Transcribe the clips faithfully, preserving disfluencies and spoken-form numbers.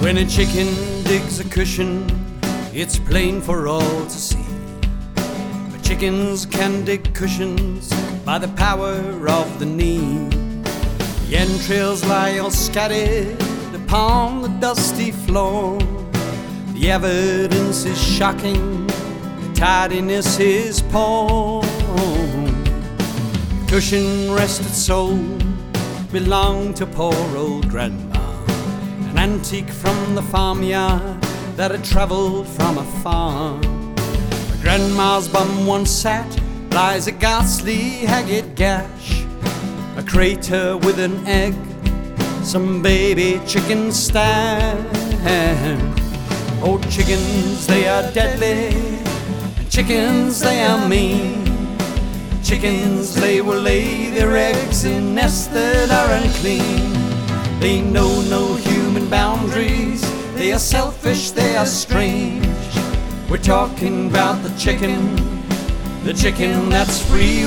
When a chicken digs a cushion, it's plain for all to see. But chickens can dig cushions by the power of the knee. The entrails lie all scattered upon the dusty floor. The evidence is shocking, the tidiness is poor. The cushion, rest its soul, belonged to poor old grandma, an antique from the farmyard that had travelled from afar. Where grandma's bum once sat lies a ghastly, haggard gash, a crater with an egg, some baby chicken stand. Oh, chickens, they are deadly, and chickens, they are mean. Chickens, they will lay their eggs in nests that are unclean. They know no human boundaries, they are selfish, they are strange. We're talking about the chicken, the chicken that's free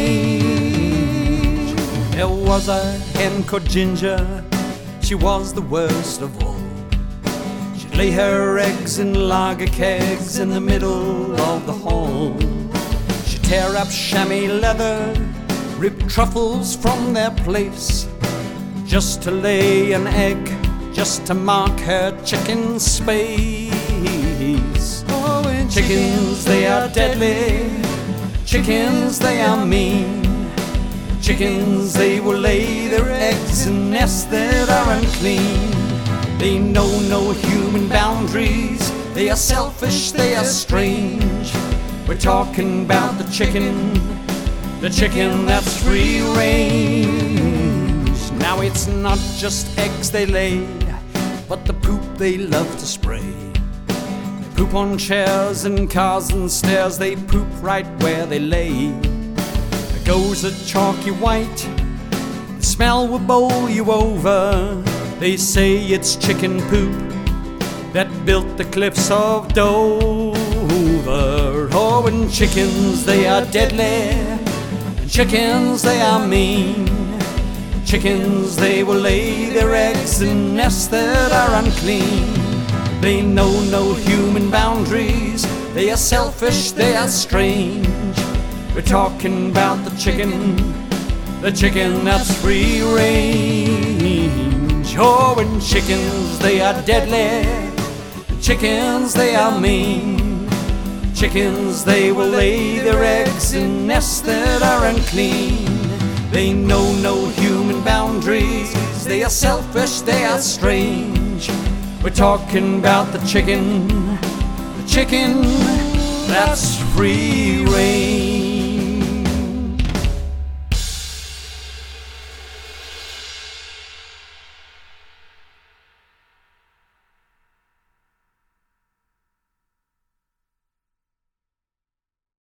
range. There was a hen called Ginger, she was the worst of all. She'd lay her eggs in lager kegs in the middle of the hall. She'd tear up chamois leather, rip truffles from their place, just to lay an egg, just to mark her chicken space. Oh, and chickens, they are deadly, chickens, they are mean. Chickens, they will lay their eggs in nests that are unclean. They know no human boundaries, they are selfish, they are strange. We're talking about the chicken, the chicken that's free range. Now it's not just eggs they lay, but the poop they love to spray. They poop on chairs and cars and stairs, they poop right where they lay. There goes a chalky white, the smell will bowl you over. They say it's chicken poop that built the cliffs of Dover. Oh, and chickens, they are deadly, and chickens, they are mean. Chickens, they will lay their eggs in nests that are unclean. They know no human boundaries, they are selfish, they are strange. We're talking about the chicken, the chicken that's free range. Oh, and chickens, they are deadly, chickens, they are mean. Chickens, they will lay their eggs in nests that are unclean. They know no human boundaries, they are selfish, they are strange. We're talking about the chicken, the chicken that's free range.